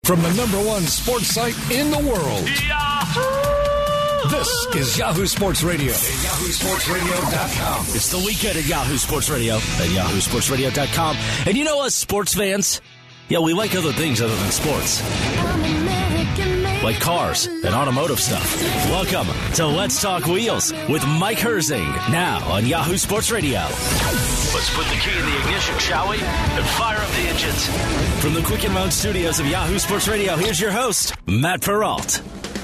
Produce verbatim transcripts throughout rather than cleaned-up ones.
From the number one sports site in the world. Yahoo! This is Yahoo Sports Radio at yahoo sports radio dot com. It's the weekend at Yahoo Sports Radio at yahoo sports radio dot com. And you know us sports fans? Yeah, we like other things other than sports. Like cars and automotive stuff. Welcome to Let's Talk Wheels with Mike Herzing, now on Yahoo Sports Radio. Let's put the key in the ignition, shall we? And fire up the engines. From the Quicken Loan Studios of Yahoo Sports Radio, here's your host, Matt Peralt.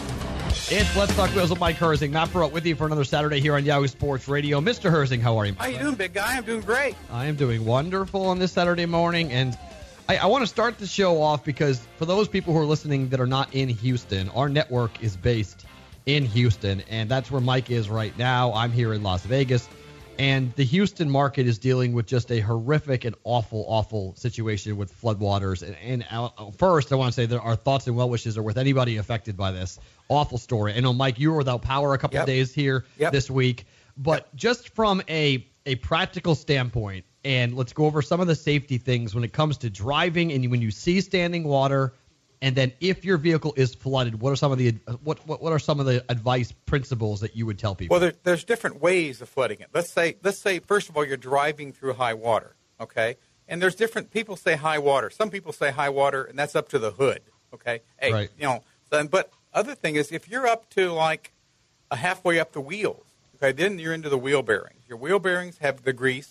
It's Let's Talk Wheels with Mike Herzing. Matt Peralt with you for another Saturday here on Yahoo Sports Radio. Mister Herzing, how are you? How you doing, big guy? I'm doing great. I am doing wonderful on this Saturday morning, and I, I want to start the show off because for those people who are listening that are not in Houston, our network is based in Houston, and that's where Mike is right now. I'm here in Las Vegas, and the Houston market is dealing with just a horrific and awful, awful situation with floodwaters. And, and uh, first, I want to say that our thoughts and well wishes are with anybody affected by this awful story. I know, Mike, you were without power a couple yep. of days here yep. this week, but yep. just from a a practical standpoint, and let's go over some of the safety things when it comes to driving and when you see standing water, and then if your vehicle is flooded, what are some of the what what, what are some of the advice principles that you would tell people? Well, there, there's different ways of flooding it. Let's say let's say first of all you're driving through high water, okay? And there's different people say high water. Some people say high water, and that's up to the hood, okay? Hey, right. you know. So, but other thing is if you're up to like a halfway up the wheels, okay, then you're into the wheel bearings. Your wheel bearings have the grease.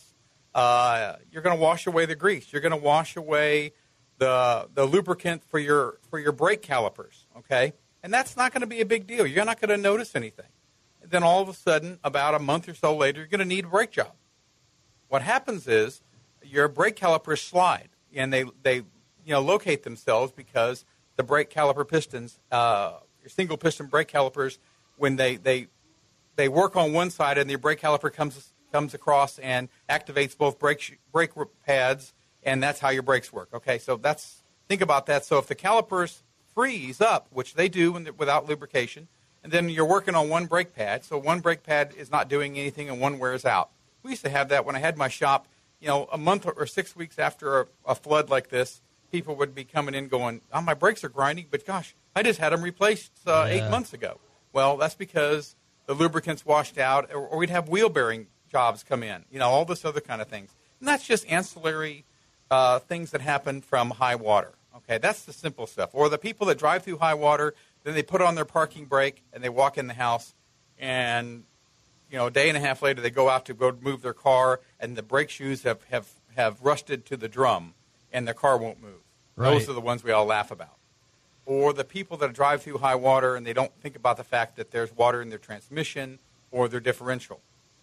Uh, you're going to wash away the grease. You're going to wash away the the lubricant for your for your brake calipers, okay? And that's not going to be a big deal. You're not going to notice anything. And then all of a sudden, about a month or so later, you're going to need a brake job. What happens is your brake calipers slide, and they they you know locate themselves because the brake caliper pistons, uh, your single piston brake calipers, when they they they work on one side and the brake caliper comes comes across and activates both brake brake pads, and that's how your brakes work. Okay, so that's think about that. So if the calipers freeze up, which they do when without lubrication, and then you're working on one brake pad, so one brake pad is not doing anything and one wears out. We used to have that when I had my shop. You know, a month or six weeks after a, a flood like this, people would be coming in going, "Oh, my brakes are grinding, but gosh, I just had them replaced uh, yeah. eight months ago." Well, that's because the lubricant's washed out, or, or we'd have wheel bearing jobs come in, you know, all this other kind of things. And that's just ancillary uh, things that happen from high water. Okay, that's the simple stuff. Or the people that drive through high water, then they put on their parking brake and they walk in the house, and, you know, a day and a half later they go out to go move their car, and the brake shoes have, have, have rusted to the drum, and their car won't move. Right. Those are the ones we all laugh about. Or the people that drive through high water and they don't think about the fact that there's water in their transmission or their differential.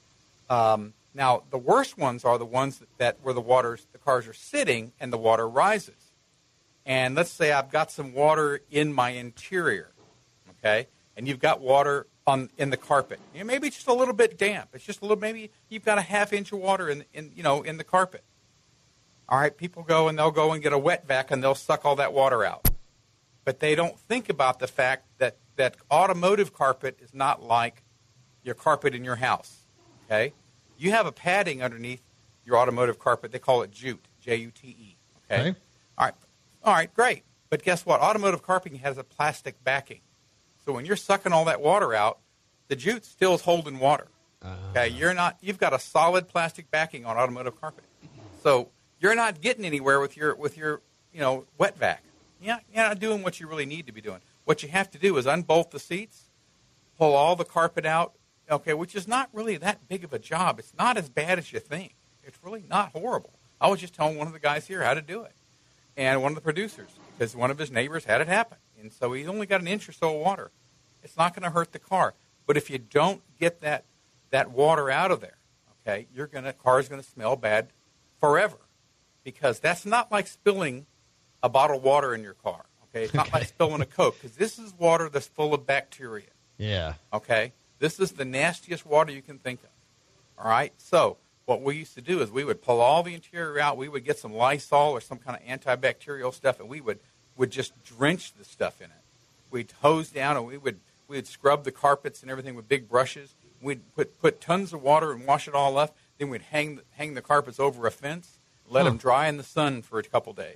Um, now, the worst ones are the ones that, that where the waters, the cars are sitting and the water rises. And let's say I've got some water in my interior, okay, and you've got water on in the carpet. You know, maybe it's just a little bit damp. It's just a little. Maybe you've got a half inch of water in, in you know in the carpet. All right, people go and they'll go and get a wet vac and they'll suck all that water out. But they don't think about the fact that, that automotive carpet is not like your carpet in your house, okay? You have a padding underneath your automotive carpet. They call it jute, J U T E, okay? Okay. All right, all right, great. But guess what? Automotive carpeting has a plastic backing. So when you're sucking all that water out, the jute still is holding water, okay? Uh. You're not, you've got a solid plastic backing on automotive carpet. So you're not getting anywhere with your, with your you know, wet vac. You're not, you're not doing what you really need to be doing. What you have to do is unbolt the seats, pull all the carpet out, okay, which is not really that big of a job. It's not as bad as you think. It's really not horrible. I was just telling one of the guys here how to do it, and one of the producers, because one of his neighbors had it happen. And so he's only got an inch or so of water. It's not going to hurt the car. But if you don't get that that water out of there, okay, you're gonna car's going to smell bad forever, because that's not like spilling a bottle of water in your car, okay? It's not okay. like spilling a Coke, because this is water that's full of bacteria. Yeah. Okay? This is the nastiest water you can think of, all right? So what we used to do is we would pull all the interior out. We would get some Lysol or some kind of antibacterial stuff, and we would, would just drench the stuff in it. We'd hose down, and we would we would scrub the carpets and everything with big brushes. We'd put, put tons of water and wash it all up. Then we'd hang, hang the carpets over a fence, let huh. them dry in the sun for a couple days.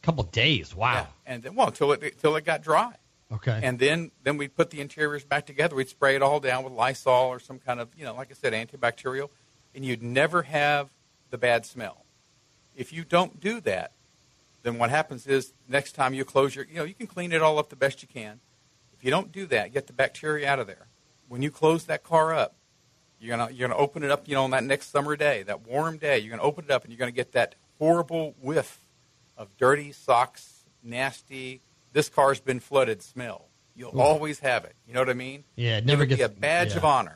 couple days. Wow. Yeah. And then, well, until it until it got dry. Okay. And then then we'd put the interiors back together. We'd spray it all down with Lysol or some kind of, you know, like I said, antibacterial, and you'd never have the bad smell. If you don't do that, then what happens is next time you close your, you know, you can clean it all up the best you can. If you don't do that, get the bacteria out of there. When you close that car up, you're gonna you're gonna open it up, you know, on that next summer day, that warm day. You're gonna open it up, and you're gonna get that horrible whiff of dirty socks, nasty. This car's been flooded smell. You'll Ooh. always have it. You know what I mean? Yeah, it never It'll gets be a badge yeah. of honor.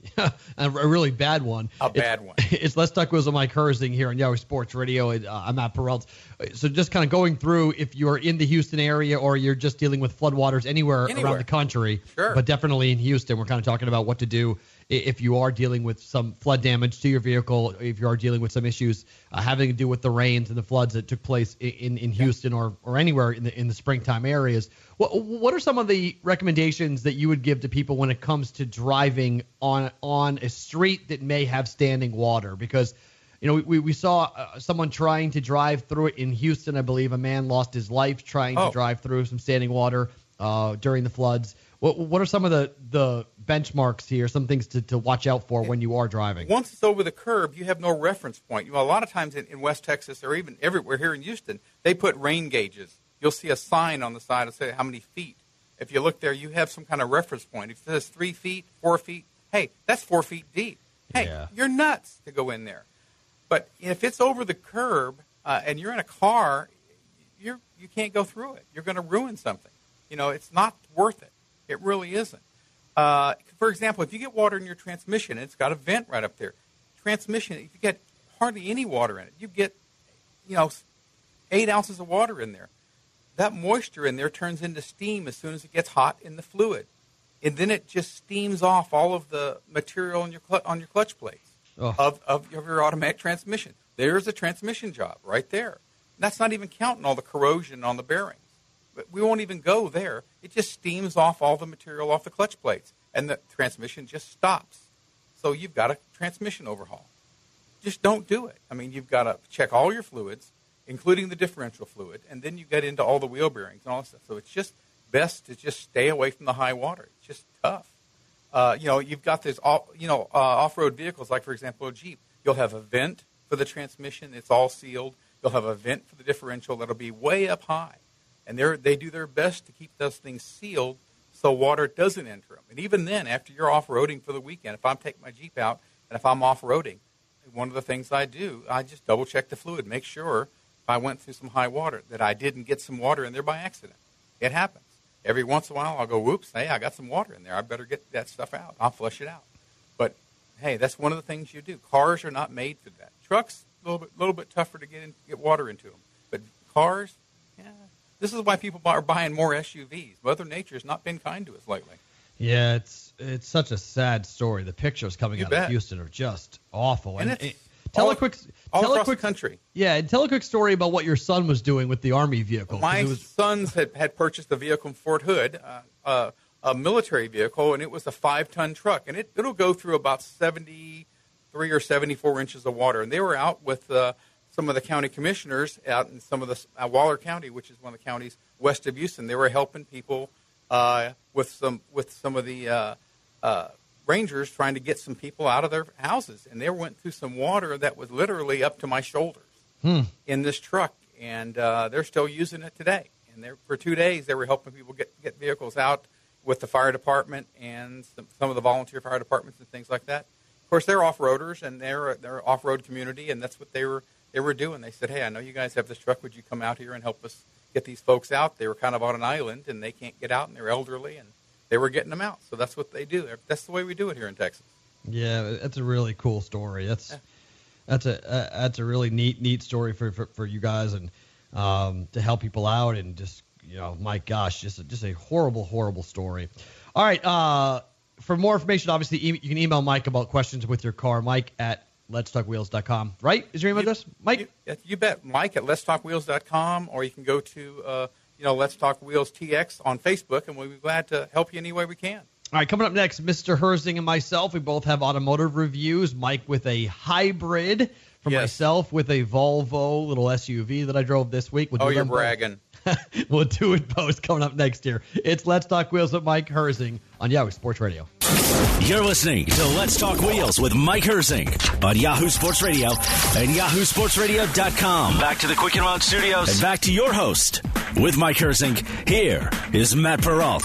a really bad one. A it's, bad one. It's Let's Talk Wheels with Mike Herzing here on Yahoo Sports Radio. And, uh, I'm Matt Peralta. So just kind of going through, if you're in the Houston area or you're just dealing with floodwaters anywhere, anywhere. around the country, sure. but definitely in Houston, we're kind of talking about what to do if you are dealing with some flood damage to your vehicle, if you are dealing with some issues uh, having to do with the rains and the floods that took place in, in Houston or, or anywhere in the in the springtime areas. What what are some of the recommendations that you would give to people when it comes to driving on on a street that may have standing water? Because, you know, we, we saw uh, someone trying to drive through it in Houston. I believe a man lost his life trying oh. to drive through some standing water uh, during the floods. What what are some of the, the benchmarks here, some things to, to watch out for when you are driving? Once it's over the curb, you have no reference point. You know, a lot of times in, in West Texas or even everywhere here in Houston, they put rain gauges. You'll see a sign on the side that says how many feet. If you look there, you have some kind of reference point. If it says three feet, four feet, hey, that's four feet deep. Hey, yeah. you're nuts to go in there. But if it's over the curb uh, and you're in a car, you're, you can't go through it. You're going to ruin something. You know, it's not worth it. It really isn't. Uh, for example, if you get water in your transmission, it's got a vent right up there. Transmission, if you get hardly any water in it, you get, you know, eight ounces of water in there. That moisture in there turns into steam as soon as it gets hot in the fluid. And then it just steams off all of the material on your cl- on your clutch plates oh. of, of, of your automatic transmission. There's a transmission job right there. And that's not even counting all the corrosion on the bearings. But we won't even go there. It just steams off all the material off the clutch plates, and the transmission just stops. So you've got a transmission overhaul. Just don't do it. I mean, you've got to check all your fluids, including the differential fluid, and then you get into all the wheel bearings and all that stuff. So it's just best to just stay away from the high water. It's just tough. Uh, you know, you've got this, off, you know, uh, off-road vehicles, like, for example, a Jeep. You'll have a vent for the transmission. It's all sealed. You'll have a vent for the differential that'll be way up high. And they they do their best to keep those things sealed so water doesn't enter them. And even then, after you're off-roading for the weekend, if I'm taking my Jeep out and if I'm off-roading, one of the things I do, I just double-check the fluid, make sure if I went through some high water that I didn't get some water in there by accident. It happens. Every once in a while, I'll go, whoops, hey, I got some water in there. I better get that stuff out. I'll flush it out. But, hey, that's one of the things you do. Cars are not made for that. Trucks, a little bit, little bit tougher to get in, get water into them. But cars, yeah. This is why people are buying more S U Vs. Mother Nature has not been kind to us lately. Yeah, it's it's such a sad story. The pictures coming you out bet. of Houston are just awful. And, and it's tell all, a quick, all tell across a quick the country. Yeah, and tell a quick story about what your son was doing with the Army vehicle. My was, sons had, had purchased a vehicle in Fort Hood, uh, uh, a military vehicle, and it was a five-ton truck. And it, it'll go through about seventy-three or seventy-four inches of water. And they were out with uh, some of the county commissioners out in some of the uh, Waller County, which is one of the counties west of Houston. They were helping people uh, with some with some of the uh, uh, rangers trying to get some people out of their houses, and they went through some water that was literally up to my shoulders hmm. in this truck, and uh, they're still using it today. And they're, for two days, they were helping people get get vehicles out with the fire department and some, some of the volunteer fire departments and things like that. Of course, they're off-roaders, and they're they're an off-road community, and that's what they were they were doing. They said, hey, I know you guys have this truck. Would you come out here and help us get these folks out? They were kind of on an island, and they can't get out, and they're elderly, and they were getting them out. So that's what they do. That's the way we do it here in Texas. Yeah, that's a really cool story. That's yeah. that's a uh, that's a really neat neat story for for, for you guys, and um, to help people out, and just, you know, my gosh, just a, just a horrible horrible story. All right, uh, for more information, obviously e- you can email Mike about questions with your car. Mike at lets talk wheels dot com, right? Is your email you, address, Mike? You, you bet. Mike at lets talk wheels dot com, or you can go to uh, you know Let's Talk Wheels T X on Facebook, and we'll be glad to help you any way we can. All right, coming up next, Mister Herzing and myself, we both have automotive reviews. Mike with a hybrid for Yes. myself with a Volvo little S U V that I drove this week. We'll Oh, do you're them both. bragging. We'll do it both coming up next year. It's Let's Talk Wheels with Mike Herzing on Yahoo Sports Radio. You're listening to Let's Talk Wheels with Mike Herzing on Yahoo Sports Radio and yahoo sports radio dot com. Back to the Quicken Lounge Studios. And back to your host with Mike Herzing. Here is Matt Peralt.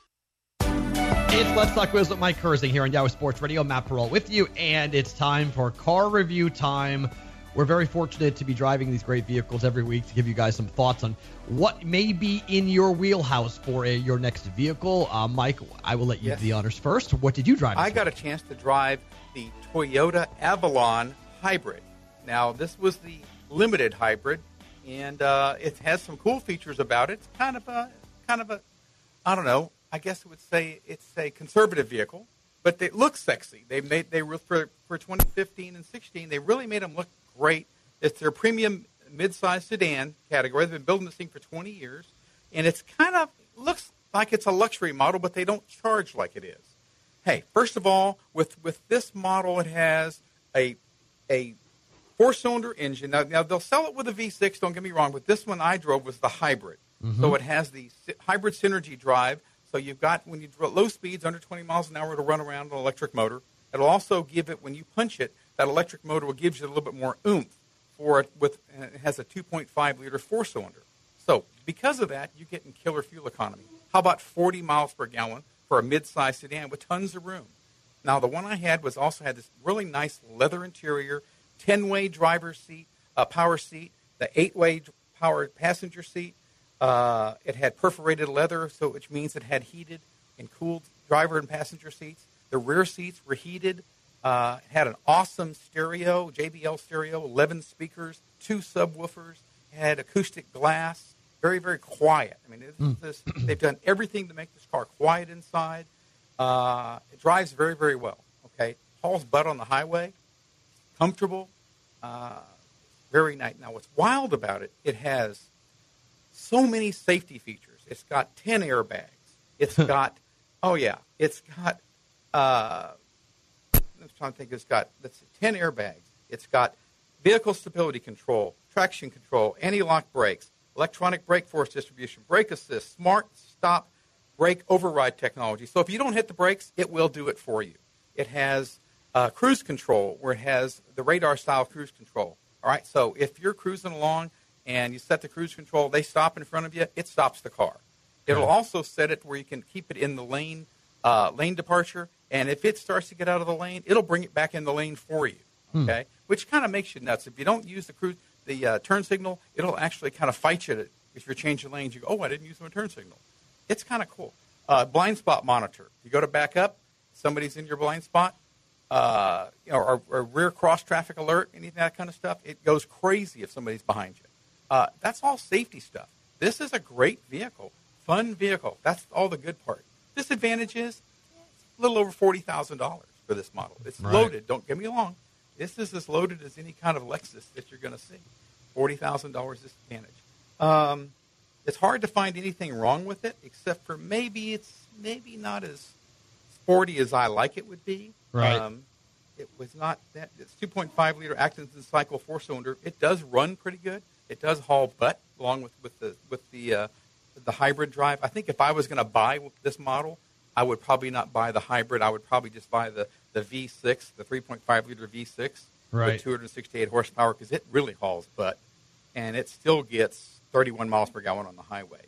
It's Let's Talk Wheels with Mike Herzing here on Yahoo Sports Radio. Matt Peralt with you, and it's time for car review time. We're very fortunate to be driving these great vehicles every week to give you guys some thoughts on what may be in your wheelhouse for a, your next vehicle. Uh, Mike, I will let you Yes. do the honors first. What did you drive? I this got a week? chance to drive the Toyota Avalon Hybrid. Now, this was the limited hybrid, and uh, it has some cool features about it. It's kind of a, kind of a, I don't know. I guess I would say it's a conservative vehicle, but it looks sexy. They made they were for for twenty fifteen and sixteen. They really made them look great. It's their premium mid-size sedan category. They've been building this thing for twenty years, and it's kind of looks like it's a luxury model, but they don't charge like it is. Hey, first of all, with with this model, it has a a four-cylinder engine. Now, now they'll sell it with a V six. Don't get me wrong, but this one I drove was the hybrid. Mm-hmm. So it has the sy- hybrid Synergy drive. So you've got, when you draw low speeds, under twenty miles an hour, it'll run around an electric motor. It'll also give it, when you punch it, that electric motor will give you a little bit more oomph for it. With and it has a two point five liter four-cylinder. So because of that, you're getting killer fuel economy. How about forty miles per gallon for a mid-size sedan with tons of room? Now, the one I had was also had this really nice leather interior, ten-way driver's seat, uh, power seat, the eight-way power passenger seat. Uh, it had perforated leather, so which means it had heated and cooled driver and passenger seats. The rear seats were heated. Uh, it had an awesome stereo, J B L stereo, eleven speakers, two subwoofers. It had acoustic glass. Very, very quiet. I mean, this, this, they've done everything to make this car quiet inside. Uh, it drives very, very well. Okay, hauls butt on the highway. Comfortable. Uh, very nice. Now, what's wild about it? It has so many safety features. It's got ten airbags. It's got, oh yeah, it's got. Uh, I'm trying to think. It's got let's see, ten airbags. It's got vehicle stability control, traction control, anti-lock brakes, electronic brake force distribution, brake assist, smart stop brake override technology. So if you don't hit the brakes, it will do it for you. It has uh, cruise control, where it has the radar-style cruise control. All right, so if you're cruising along and you set the cruise control, they stop in front of you, it stops the car. It'll Okay. also set it where you can keep it in the lane, uh, lane departure, and if it starts to get out of the lane, it'll bring it back in the lane for you. Okay, hmm. Which kind of makes you nuts. If you don't use the cruise, the uh, turn signal, it'll actually kind of fight you to, if you're changing lanes. You go, oh, I didn't use my turn signal. It's kind of cool. Uh, blind spot monitor. You go to back up, somebody's in your blind spot, uh, you know, or, or rear cross traffic alert, any of that kind of stuff. It goes crazy if somebody's behind you. Uh, that's all safety stuff. This is a great vehicle, fun vehicle. That's all the good part. Disadvantage is a little over forty thousand dollars for this model. It's Right. loaded. Don't get me wrong. This is as loaded as any kind of Lexus that you're going to see. forty thousand dollars disadvantage. Um, it's hard to find anything wrong with it, except for maybe it's maybe not as sporty as I like it would be. Right. Um, it was not that. It's two point five liter Atkinson cycle four-cylinder. It does run pretty good. It does haul butt along with, with the with the uh, the hybrid drive. I think if I was going to buy this model, I would probably not buy the hybrid. I would probably just buy the, the V six, the three point five liter V six Right. with two hundred sixty-eight horsepower, because it really hauls butt, and it still gets thirty-one miles per gallon on the highway.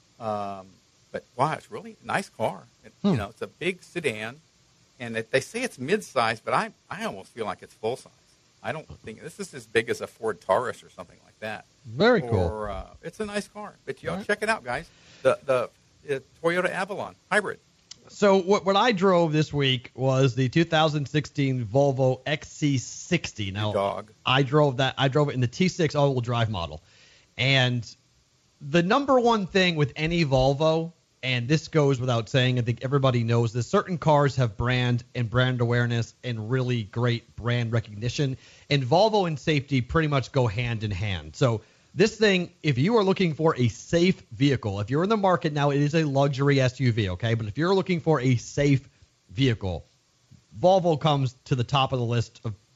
Um, but wow, it's really a nice car. It, Hmm. You know, it's a big sedan, and it, they say it's mid-size, but I I almost feel like it's full size. I don't think this is as big as a Ford Taurus or something like that. Very cool. Or, uh, it's a nice car. But you All right. check it out, guys. The the uh, Toyota Avalon hybrid. So what what I drove this week was the two thousand sixteen Volvo X C sixty. Now, Dog. I drove that. I drove it in the T six all-wheel drive model, and the number one thing with any Volvo, and this goes without saying, I think everybody knows this, certain cars have brand and brand awareness and really great brand recognition, and Volvo and safety pretty much go hand in hand. So this thing, if you are looking for a safe vehicle, if you're in the market now, it is a luxury S U V, okay? But if you're looking for a safe vehicle, Volvo comes to the top of the list of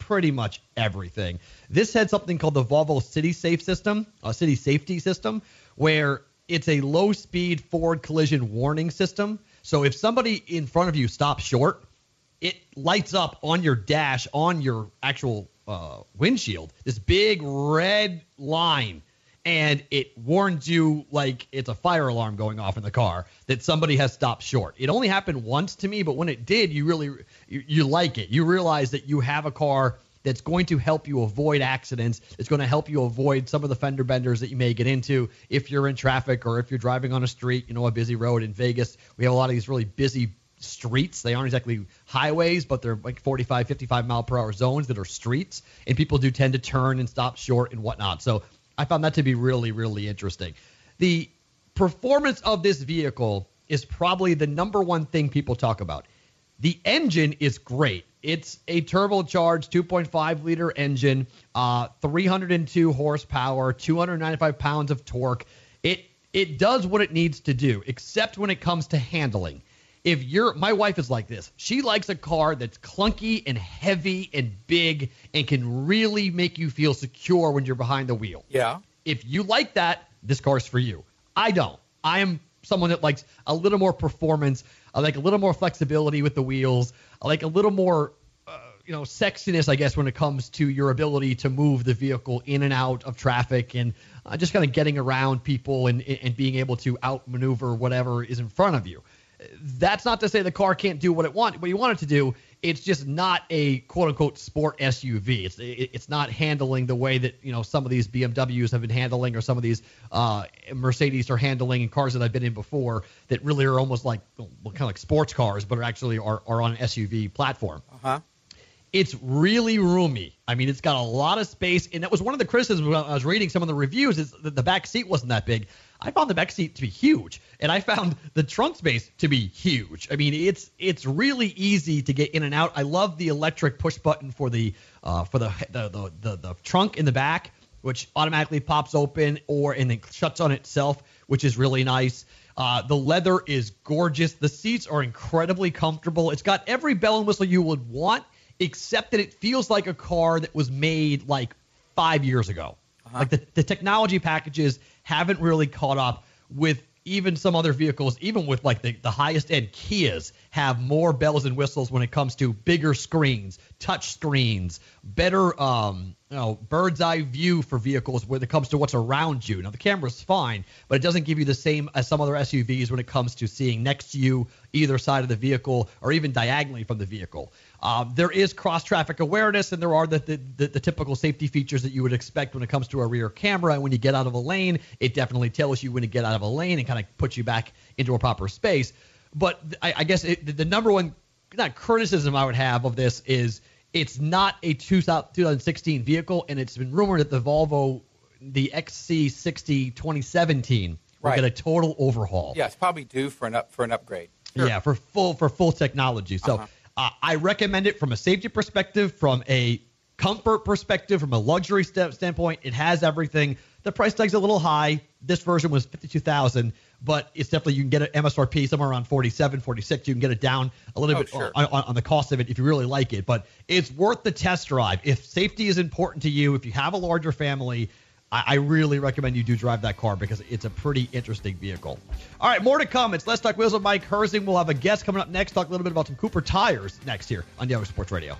pretty much everything. This had something called the Volvo City Safe system, a city safety system, where it's a low-speed forward collision warning system. So if somebody in front of you stops short, it lights up on your dash, on your actual uh, windshield, this big red line, and it warns you like it's a fire alarm going off in the car that somebody has stopped short. It only happened once to me, but when it did, you really you, you like it. You realize that you have a car that's going to help you avoid accidents. It's going to help you avoid some of the fender benders that you may get into if you're in traffic or if you're driving on a street, you know, a busy road. In Vegas, we have a lot of these really busy streets. They aren't exactly highways, but they're like forty-five, fifty-five mile per hour zones that are streets, and people do tend to turn and stop short and whatnot. So I found that to be really, really interesting. The performance of this vehicle is probably the number one thing people talk about. The engine is great. It's a turbocharged two point five liter engine, uh, three hundred two horsepower, two hundred ninety-five pounds of torque. It it does what it needs to do, except when it comes to handling. If you're, my wife is like this. She likes a car that's clunky and heavy and big and can really make you feel secure when you're behind the wheel. Yeah. If you like that, this car's for you. I don't. I am someone that likes a little more performance. I like a little more flexibility with the wheels. I like a little more, uh, you know, sexiness, I guess, when it comes to your ability to move the vehicle in and out of traffic and uh, just kind of getting around people and, and being able to outmaneuver whatever is in front of you. That's not to say the car can't do what it want, what you want it to do. It's just not a quote unquote sport S U V. It's it's not handling the way that, you know, some of these B M Ws have been handling, or some of these uh, Mercedes are handling, and cars that I've been in before that really are almost like well, kind of like sports cars, but are actually are, are on an S U V platform. Uh-huh. It's really roomy. I mean, it's got a lot of space, and that was one of the criticisms when I was reading some of the reviews, is that the back seat wasn't that big. I found the back seat to be huge, and I found the trunk space to be huge. I mean, it's it's really easy to get in and out. I love the electric push button for the uh, for the the, the the the trunk in the back, which automatically pops open or and then shuts on itself, which is really nice. Uh, the leather is gorgeous. The seats are incredibly comfortable. It's got every bell and whistle you would want, except that it feels like a car that was made like five years ago. Uh-huh. Like the, the technology packages haven't really caught up with even some other vehicles, even with like the, the highest end Kias have more bells and whistles when it comes to bigger screens, touch screens, better um, you know, bird's eye view for vehicles when it comes to what's around you. Now, the camera's fine, but it doesn't give you the same as some other S U Vs when it comes to seeing next to you, either side of the vehicle, or even diagonally from the vehicle. Um, there is cross-traffic awareness, and there are the, the, the, the typical safety features that you would expect when it comes to a rear camera. And when you get out of a lane, it definitely tells you when to get out of a lane and kind of puts you back into a proper space. But I, I guess it, the, the number one not criticism I would have of this is it's not a two thousand sixteen vehicle, and it's been rumored that the Volvo, the X C sixty twenty seventeen, will right. get a total overhaul. Yeah, it's probably due for an up for an upgrade. Sure. Yeah, for full for full technology. So uh-huh. uh, I recommend it from a safety perspective, from a comfort perspective, from a luxury st- standpoint. It has everything. The price tag's a little high. This version was fifty-two thousand dollars, but it's definitely, you can get an M S R P somewhere around forty-seven, forty-six. You can get it down a little oh, bit sure. on, on, on the cost of it if you really like it. But it's worth the test drive. If safety is important to you, if you have a larger family, I, I really recommend you do drive that car because it's a pretty interesting vehicle. All right, more to come. It's Let's Talk Wheels with Mike Herzing. We'll have a guest coming up next, talk a little bit about some Cooper tires next here on Yahoo Sports Radio.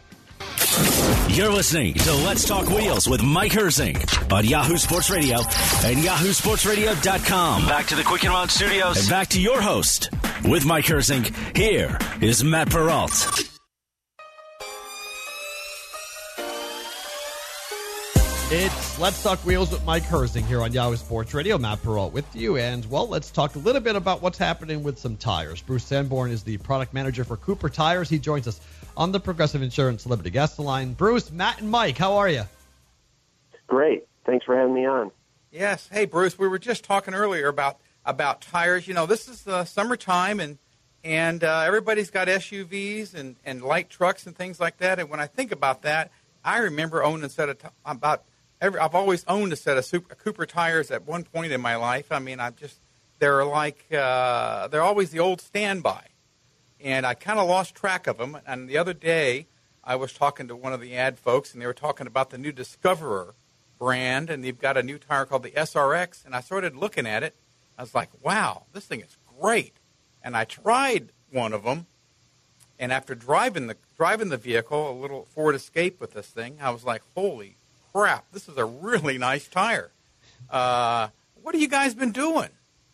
You're listening to Let's Talk Wheels with Mike Herzing on Yahoo Sports Radio and yahoo sports radio dot com. Back to the Quicken Lounge Studios and back to your host with Mike Herzing. Here is Matt Peralt. It's Let's Talk Wheels with Mike Herzing here on Yahoo Sports Radio. Matt Peralt with you. And, well, let's talk a little bit about what's happening with some tires. Bruce Sanborn is the product manager for Cooper Tires. He joins us on the Progressive Insurance Celebrity Guest Line. Bruce, Matt, and Mike, how are you? Great. Thanks for having me on. Yes. Hey, Bruce, we were just talking earlier about, about tires. You know, this is the summertime, and and uh, everybody's got S U Vs and, and light trucks and things like that. And when I think about that, I remember owning a set of t- about every. I've always owned a set of super, Cooper tires at one point in my life. I mean, I just they're like uh, they're always the old standby, and I kind of lost track of them. And the other day, I was talking to one of the ad folks, and they were talking about the new Discoverer brand, and they've got a new tire called the S R X, and I started looking at it. I was like, wow, this thing is great. And I tried one of them, and after driving the driving the vehicle, a little Ford Escape with this thing, I was like, holy crap, this is a really nice tire. Uh, what have you guys been doing?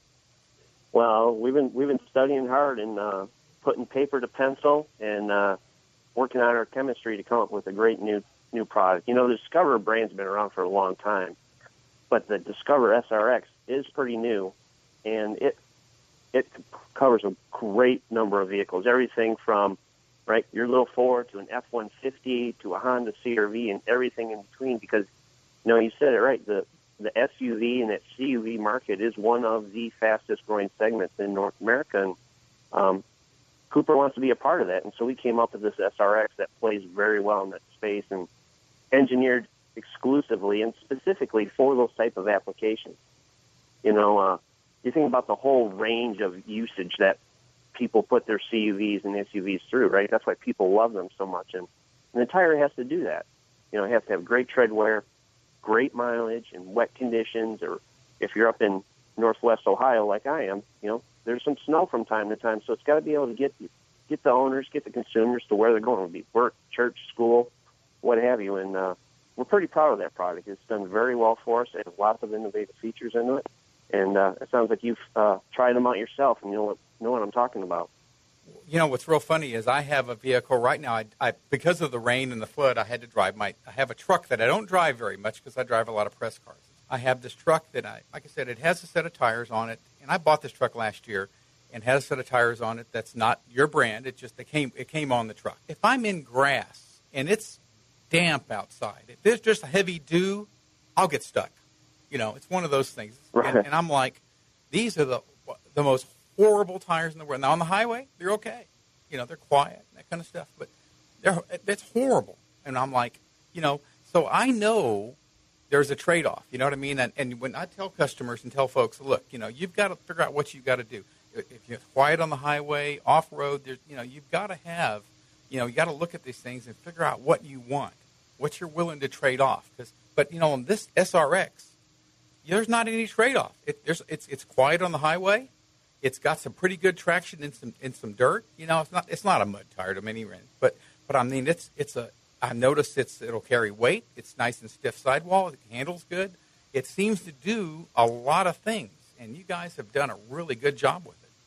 Well, we've been we've been studying hard and uh, putting paper to pencil and uh, working on our chemistry to come up with a great new new product. You know, the Discoverer brand's been around for a long time, but the Discoverer S R X is pretty new, and it it covers a great number of vehicles, everything from right your little Ford to an F one fifty to a Honda C R V and everything in between. Because you know, you said it right, the the S U V and that C U V market is one of the fastest growing segments in North America, and um, Cooper wants to be a part of that. And so we came up with this S R X that plays very well in that space and engineered exclusively and specifically for those type of applications. You know, uh, you think about the whole range of usage that people put their C U Vs and S U Vs through, right? That's why people love them so much. And, and the tire has to do that. You know, it has to have great tread wear, great mileage in wet conditions, or if you're up in northwest Ohio like I am, you know, there's some snow from time to time. So it's got to be able to get get the owners, get the consumers to where they're going. It'll be work, church, school, what have you. And uh, we're pretty proud of that product. It's done very well for us. It has lots of innovative features in it. And uh, it sounds like you've uh, tried them out yourself and you know what, know what I'm talking about. You know, what's real funny is I have a vehicle right now. I, I because of the rain and the flood, I had to drive my, I have a truck that I don't drive very much because I drive a lot of press cars. I have this truck that I, like I said, it has a set of tires on it. And I bought this truck last year and had a set of tires on it that's not your brand. It just, it came, it came on the truck. If I'm in grass and it's damp outside, if there's just a heavy dew, I'll get stuck. You know, it's one of those things. Right. And, and I'm like, these are the the most horrible tires in the world. Now, on the highway, they're okay. You know, they're quiet, that kind of stuff. But they're that's horrible. And I'm like, you know, so I know there's a trade-off. You know what I mean? And, and when I tell customers and tell folks, look, you know, you've got to figure out what you've got to do. If you're quiet on the highway, off-road, there's, you know, you've got to have, you know, you got to look at these things and figure out what you want, what you're willing to trade off. Because, but, you know, on this S R X, there's not any trade-off. It, there's, it's it's quiet on the highway. It's got some pretty good traction in some in some dirt. You know, it's not it's not a mud tire to many rent, but but I mean it's it's a. I noticed it's it'll carry weight. It's nice and stiff sidewall. It handles good. It seems to do a lot of things, and you guys have done a really good job with it.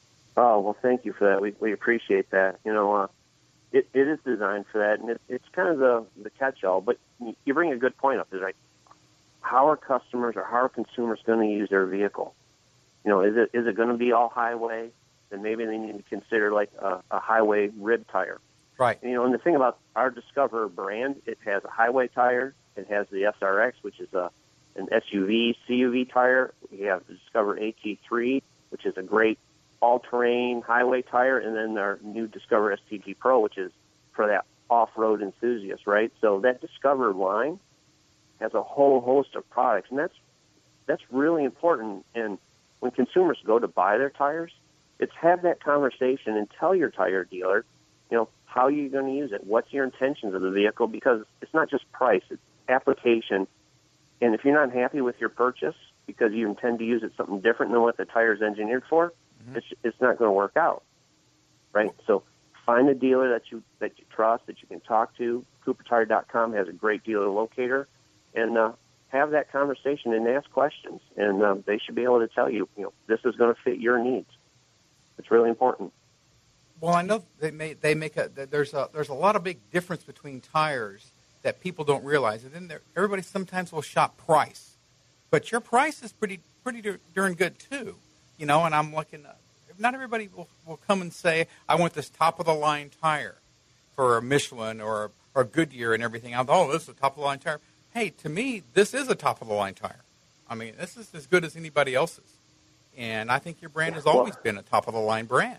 Oh well, thank you for that. We we appreciate that. You know, uh, it it is designed for that, and it, it's kind of the the catch-all. But you bring a good point up. Is like, how are customers or how are consumers going to use their vehicle? You know, is it is it going to be all highway? Then maybe they need to consider like a, a highway rib tire. Right. And, you know, and the thing about our Discoverer brand, it has a highway tire. It has the S R X, which is a an S U V, C U V tire. We have the Discoverer A T three, which is a great all-terrain highway tire, and then our new Discoverer S T G Pro, which is for that off-road enthusiast, right? So that Discoverer line has a whole host of products, and that's that's really important. And when consumers go to buy their tires, it's have that conversation and tell your tire dealer, you know, how you're going to use it. What's your intentions of the vehicle? Because it's not just price, it's application. And if you're not happy with your purchase because you intend to use it something different than what the tire is engineered for, mm-hmm. it's it's not going to work out, right? So find a dealer that you that you trust, that you can talk to. Cooper Tire dot com has a great dealer locator, and uh, have that conversation and ask questions, and uh, they should be able to tell you, you know, this is going to fit your needs. It's really important. Well, I know they may, they make a there's a there's a lot of big difference between tires that people don't realize, and then there, everybody sometimes will shop price, but your price is pretty pretty darn good too, you know. And I'm looking, uh, not everybody will, will come and say, I want this top of the line tire for a Michelin or or Goodyear and everything. I'm, oh, this is a top of the line tire. Hey, to me, this is a top-of-the-line tire. I mean, this is as good as anybody else's. And I think your brand has always been a top-of-the-line brand.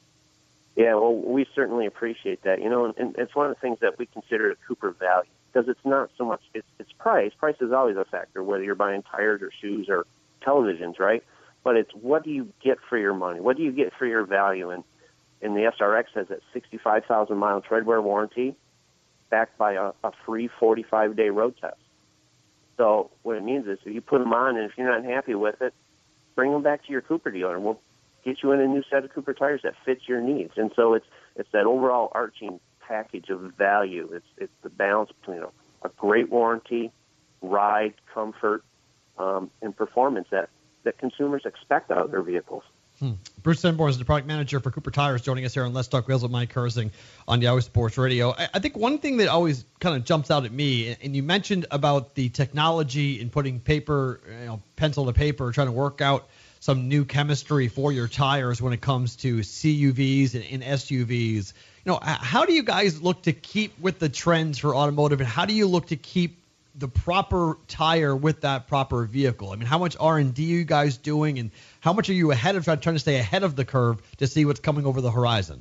Yeah, well, we certainly appreciate that. You know, and, and it's one of the things that we consider a Cooper value, because it's not so much, it's, it's price. Price is always a factor, whether you're buying tires or shoes or televisions, right? But it's what do you get for your money? What do you get for your value? And, and the S R X has that sixty-five thousand mile tread wear warranty. backed by a, a free forty-five day road test. So what it means is if you put them on and if you're not happy with it, bring them back to your Cooper dealer and we'll get you in a new set of Cooper tires that fits your needs. And so it's it's that overall arching package of value. It's it's the balance between a, a great warranty, ride, comfort, um, and performance that, that consumers expect out of their vehicles. Hmm. Bruce Sanborn is the product manager for Cooper Tires, joining us here on Let's Talk Wheels with Mike Herzing on Yahoo Sports Radio. I, I think one thing that always kind of jumps out at me, and you mentioned about the technology in putting paper, you know, pencil to paper, trying to work out some new chemistry for your tires when it comes to C U Vs and, and S U Vs. You know, how do you guys look to keep with the trends for automotive, and how do you look to keep the proper tire with that proper vehicle? I mean, how much R and D are you guys doing, and how much are you ahead of trying to stay ahead of the curve to see what's coming over the horizon?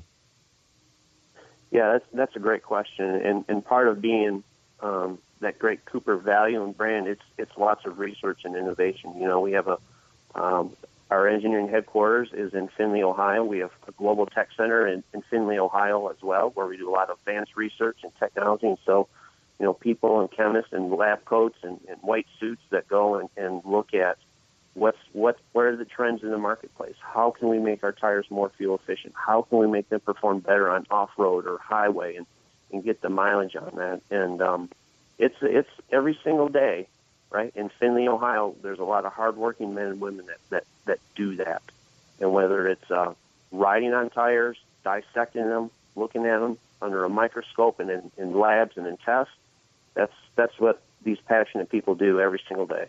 Yeah, that's that's a great question, and and part of being um, that great Cooper value and brand, it's it's lots of research and innovation. You know, we have a um, our engineering headquarters is in Findlay, Ohio. We have a global tech center in, in Findlay, Ohio, as well, where we do a lot of advanced research and technology. And so, you know, people and chemists and lab coats and, and white suits that go and, and look at what's what what are the trends in the marketplace. How can we make our tires more fuel efficient? How can we make them perform better on off-road or highway and, and get the mileage on that? And um, it's it's every single day, right? In Findlay, Ohio, there's a lot of hardworking men and women that, that, that do that. And whether it's uh, riding on tires, dissecting them, looking at them under a microscope and in, in labs and in tests, that's that's what these passionate people do every single day.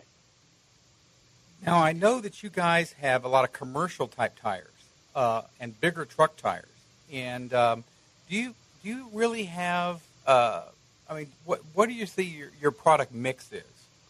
Now, I know that you guys have a lot of commercial-type tires uh, and bigger truck tires. And um, do you do you really have, uh, I mean, what what do you see your, your product mix is?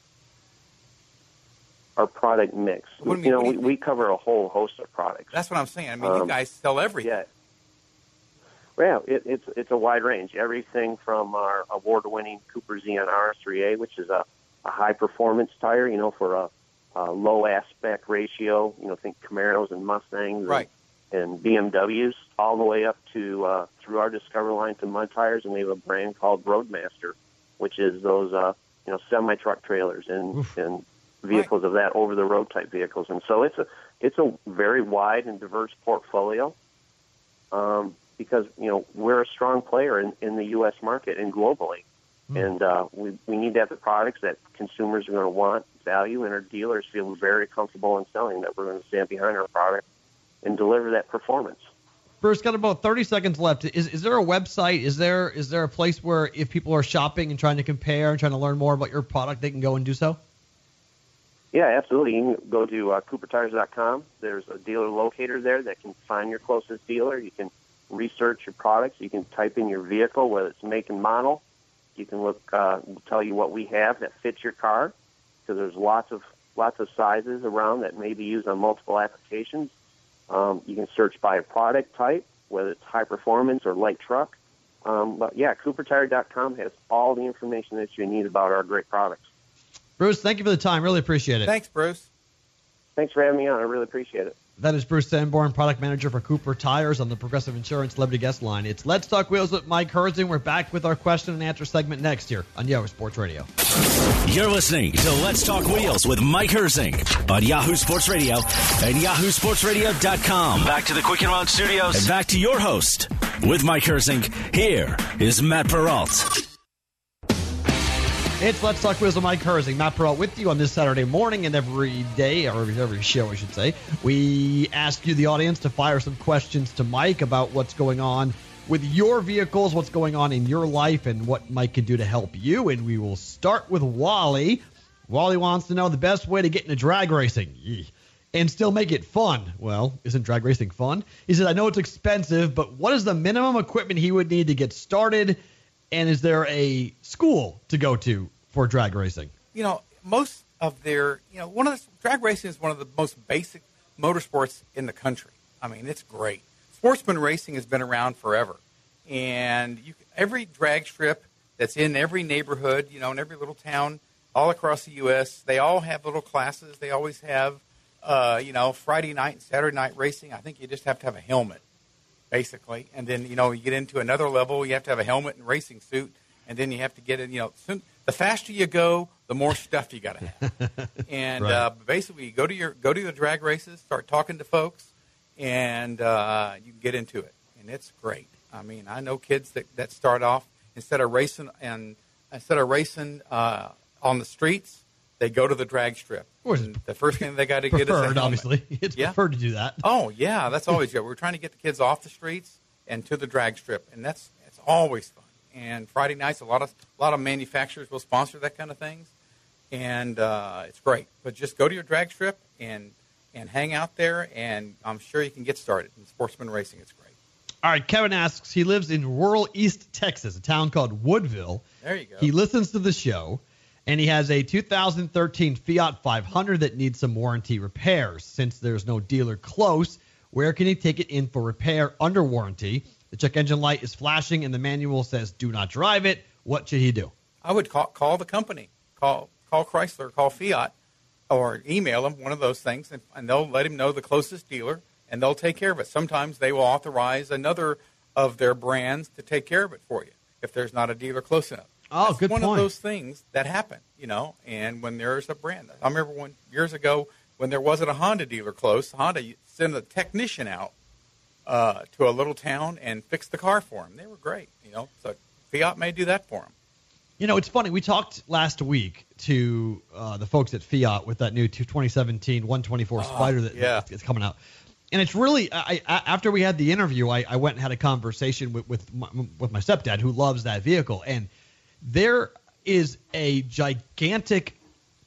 Our product mix. What do you, mean, you know, what do you we, we cover a whole host of products. That's what I'm saying. I mean, um, you guys sell everything. Yeah. Well, it, it's it's a wide range. Everything from our award-winning Cooper Xeon R S three A, which is a, a high-performance tire, you know, for a, a low aspect ratio. You know, think Camaros and Mustangs, right, and, and B M Ws, all the way up to uh, through our Discover line to mud tires, and we have a brand called Roadmaster, which is those uh, you know semi-truck trailers and Oof. and vehicles right. of that over-the-road type vehicles. And so it's a it's a very wide and diverse portfolio. Um, because, you know, we're a strong player in, in the U S market and globally. Mm. And uh, we, we need to have the products that consumers are going to want, value, and our dealers feel very comfortable in selling, that we're going to stand behind our product and deliver that performance. Bruce, got about thirty seconds left. Is is there a website? Is there is there a place where if people are shopping and trying to compare and trying to learn more about your product, they can go and do so? Yeah, absolutely. You can go to uh, Cooper Tires dot com. There's a dealer locator there that can find your closest dealer. You can research your products. You can type in your vehicle, whether it's make and model. You can look, uh, tell you what we have that fits your car, because there's lots of lots of sizes around that may be used on multiple applications. Um, you can search by a product type, whether it's high performance or light truck. Um, but yeah, Cooper Tire dot com has all the information that you need about our great products. Bruce, thank you for the time. Really appreciate it. Thanks, Bruce. Thanks for having me on. I really appreciate it. That is Bruce Sanborn, product manager for Cooper Tires on the Progressive Insurance Celebrity Guest Line. It's Let's Talk Wheels with Mike Herzing. We're back with our question and answer segment next year on Yahoo Sports Radio. You're listening to Let's Talk Wheels with Mike Herzing on Yahoo Sports Radio and Yahoo Sports Radio dot com. Back to the Quicken Loan Studios and back to your host with Mike Herzing. Here is Matt Peralt. It's Let's Talk Wheels with Mike Herzing. Matt Peralt with you on this Saturday morning, and every day, or every show, I should say, we ask you, the audience, to fire some questions to Mike about what's going on with your vehicles, what's going on in your life, and what Mike can do to help you. And we will start with Wally. Wally wants to know the best way to get into drag racing and still make it fun. Well, isn't drag racing fun? He said, I know it's expensive, but what is the minimum equipment he would need to get started? And is there a school to go to for drag racing? You know, most of their, you know, one of the, drag racing is one of the most basic motorsports in the country. I mean, it's great. Sportsman racing has been around forever. And you, every drag strip that's in every neighborhood, you know, in every little town all across the U S, they all have little classes. They always have, uh, you know, Friday night and Saturday night racing. I think you just have to have a helmet, basically. And then, you know, you get into another level, you have to have a helmet and racing suit. and then you have to get it. You know, soon, the faster you go, the more stuff you got to have. And Right. uh, basically, you go to your go to the drag races, start talking to folks, and uh, you can get into it, and it's great. I mean, I know kids that, that start off instead of racing and instead of racing uh, on the streets, they go to the drag strip. course, And the first thing they got to get is a Preferred, helmet. obviously. It's Yeah. preferred to do that. Oh yeah, that's always good. We're trying to get the kids off the streets and to the drag strip, and that's it's always fun. And Friday nights, a lot of a lot of manufacturers will sponsor that kind of things, and uh, it's great. But just go to your drag strip and and hang out there, and I'm sure you can get started in sportsman racing. It's great. All right, Kevin asks, he lives in rural East Texas, a town called Woodville. There you go. He listens to the show, and he has a two thousand thirteen Fiat five hundred that needs some warranty repairs. Since there's no dealer close, where can he take it in for repair under warranty? The check engine light is flashing, and the manual says do not drive it. What should he do? I would call call the company, call call Chrysler, call Fiat, or email them, one of those things, and, and they'll let him know the closest dealer, and they'll take care of it. Sometimes they will authorize another of their brands to take care of it for you if there's not a dealer close enough. Oh, That's good one point. of those things that happen, you know, and when there's a brand. I remember when years ago when there wasn't a Honda dealer close, Honda sent a technician out uh, to a little town and fixed the car for him. They were great, you know, so Fiat may do that for him. You know, it's funny. We talked last week to uh, the folks at Fiat with that new twenty seventeen one twenty-four Spider that, yeah. that's coming out. And it's really, I, I, after we had the interview, I, I went and had a conversation with with my, with my stepdad who loves that vehicle. And there is a gigantic,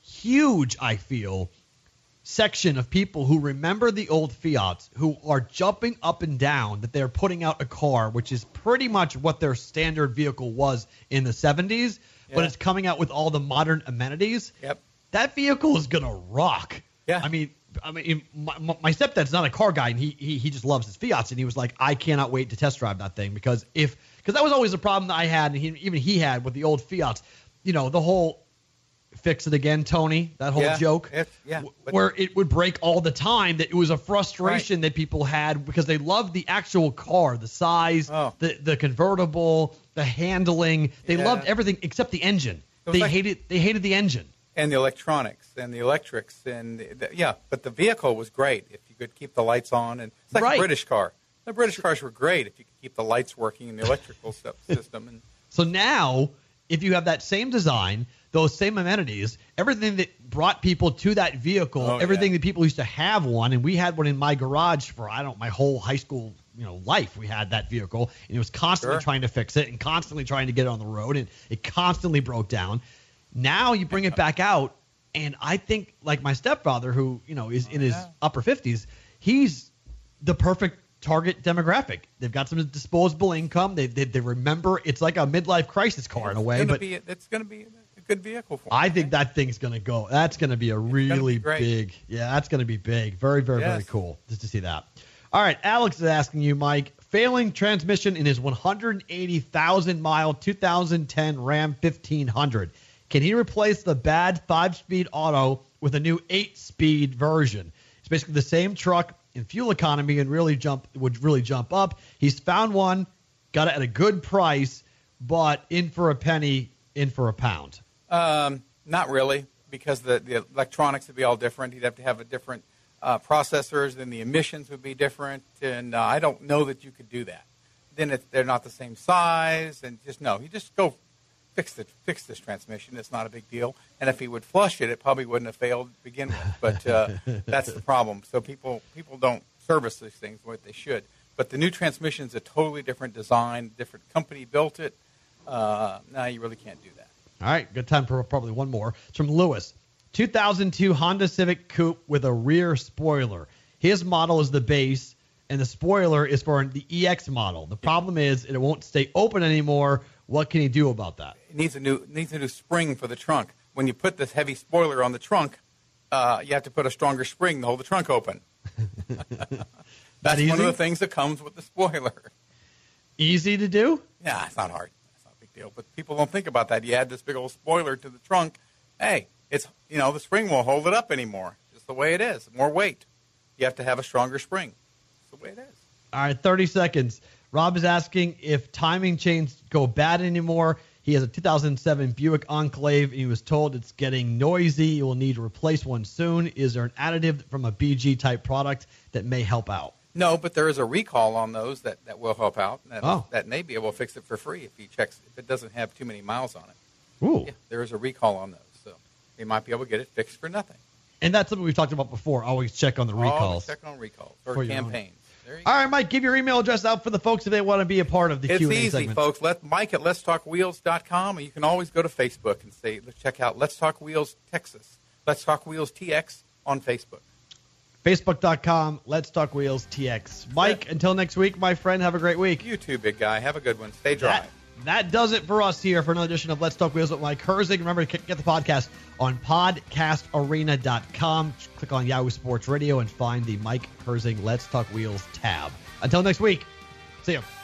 huge, I feel, section of people who remember the old Fiats who are jumping up and down that they're putting out a car, which is pretty much what their standard vehicle was in the seventies, but Yeah. it's coming out with all the modern amenities. Yep. That vehicle is going to rock. Yeah. I mean, I mean, my, my stepdad's not a car guy, and he, he he just loves his Fiats, and he was like, I cannot wait to test drive that thing because if because that was always a problem that I had, and he, even he had with the old Fiats. You know, the whole fix it again, Tony, that whole Yeah, joke, it's- yeah, w- but- where it would break all the time. That it was a frustration that people had because they loved the actual car, the size, Oh. the the convertible, the handling. They Yeah. loved everything except the engine. It was They like- hated they hated the engine. And the electronics and the electrics and the, the, yeah, but the vehicle was great if you could keep the lights on, and it's like Right. a British car. The British cars were great if you could keep the lights working and the electrical stuff, system. And So now, if you have that same design, those same amenities, everything that brought people to that vehicle, Oh, everything yeah. that people used to have one, and we had one in my garage for I don't my whole high school you know life. We had that vehicle, and it was constantly Sure. trying to fix it and constantly trying to get it on the road, and it constantly broke down. Now you bring it back out, and I think like my stepfather, who you know is in his yeah. upper fifties, he's the perfect target demographic. They've got some disposable income. They they, they remember it's like a midlife crisis car in a way, it's gonna but be, it's going to be a good vehicle for I them. think that thing's going to go. That's going to be a really be great. big. Yeah, that's going to be big. Very, very, very Yes. cool just to see that. All right, Alex is asking you, Mike, failing transmission in his one hundred eighty thousand mile two thousand ten Ram fifteen hundred. Can he replace the bad five-speed auto with a new eight-speed version? It's basically the same truck in fuel economy and really jump would really jump up. He's found one, got it at a good price, but in for a penny, in for a pound. Um, not really, because the, the electronics would be all different. He'd have to have a different uh, processors, and the emissions would be different. And uh, I don't know that you could do that. Then it's, they're not the same size, and just no. You just go fix the fix this transmission. It's not a big deal. And if he would flush it, it probably wouldn't have failed to begin with. But uh, that's the problem. So people people don't service these things what they should. But the new transmission is a totally different design. Different company built it. Uh, no, you really can't do that. All right, good time for probably one more. It's from Lewis. two thousand two Honda Civic Coupe with a rear spoiler. His model is the base, and the spoiler is for the E X model. The problem is it won't stay open anymore. What can he do about that? It needs a new needs a new spring for the trunk. When you put this heavy spoiler on the trunk, uh, you have to put a stronger spring to hold the trunk open. That's easy? one of the things that comes with the spoiler. Easy to do? Yeah, it's not hard. It's not a big deal. But people don't think about that. You add this big old spoiler to the trunk. Hey, it's you know the spring won't hold it up anymore. Just the way it is. More weight. You have to have a stronger spring. It's the way it is. All right, thirty seconds. Rob is asking if timing chains go bad anymore. He He has a two thousand seven Buick Enclave, and he was told it's getting noisy. You will need to replace one soon. Is there an additive from a B G-type product that may help out? No, but there is a recall on those that, that will help out. That, oh. that may be able to fix it for free if he checks, if it doesn't have too many miles on it. Ooh. Yeah, there is a recall on those, so they might be able to get it fixed for nothing. And that's something we've talked about before. Always check on the recalls. Always check on recalls or campaigns. All right, Mike, give your email address out for the folks if they want to be a part of the it's Q and A easy, segment. It's easy, folks. Let Mike at lets talk wheels dot com, and you can always go to Facebook and say, let's check out Let's Talk Wheels Texas, Let's Talk Wheels T X on Facebook. Facebook dot com, Let's Talk Wheels T X. Mike, yeah. Until next week, my friend, have a great week. You too, big guy. Have a good one. Stay dry. That, that does it for us here for another edition of Let's Talk Wheels with Mike Herzig. Remember to get the podcast on podcast arena dot com. Click on Yahoo Sports Radio and find the Mike Herzig Let's Talk Wheels tab. Until next week, see you.